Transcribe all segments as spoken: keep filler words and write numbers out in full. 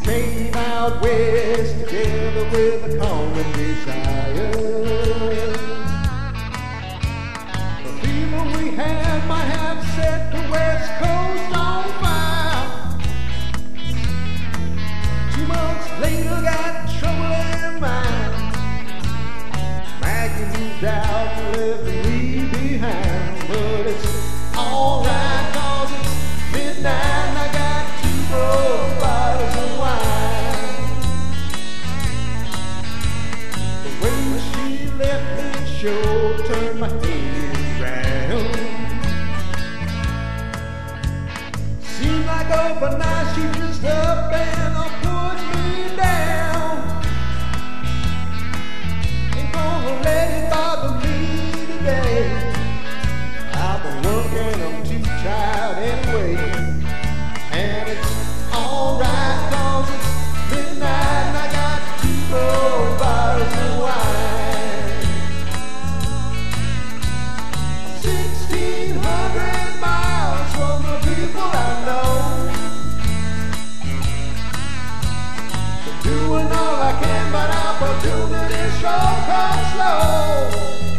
came out west together with a common desire. The fever we had might have set the West Coast on fire. Two months later, got trouble in mind. Maggie moved out and left me behind, but it's alright 'cause it's midnight and I got two broke bottles of wine. The way she left me sure turned my head round. Seemed like overnight she just up and uh, put me down. Ain't gonna let it bother me today. I've been working, I'm too tired anyway. And it's alright 'cause it's midnight and I got two more bottles of wine. Sixteen hundred miles from the people I know. I'm doing all I can, but opportunity sure comes slow.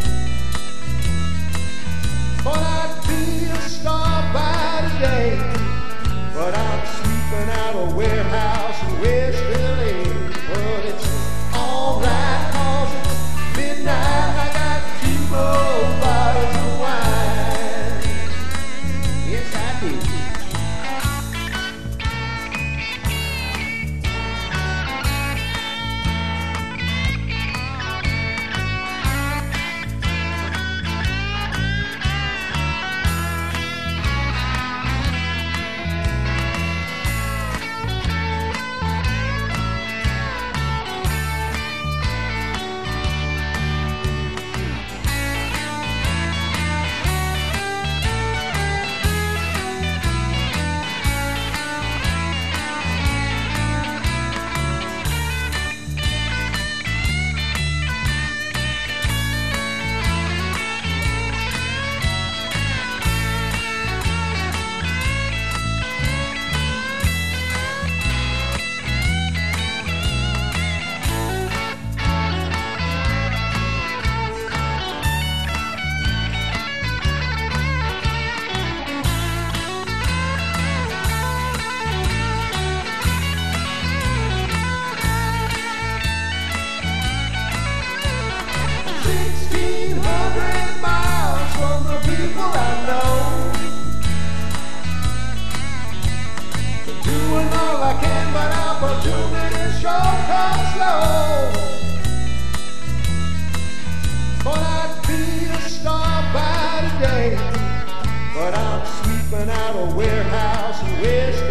But I'd be a star by today, but I'm sleeping out a warehouse in West L A. But it's alright 'cause it's midnight and I got two more bottles of wine. Yes, I do. Sixteen hundred miles from the people I know. I'm doing all I can, but opportunity sure comes slow. But I'd be a star by today, but I'm sweeping out a warehouse in West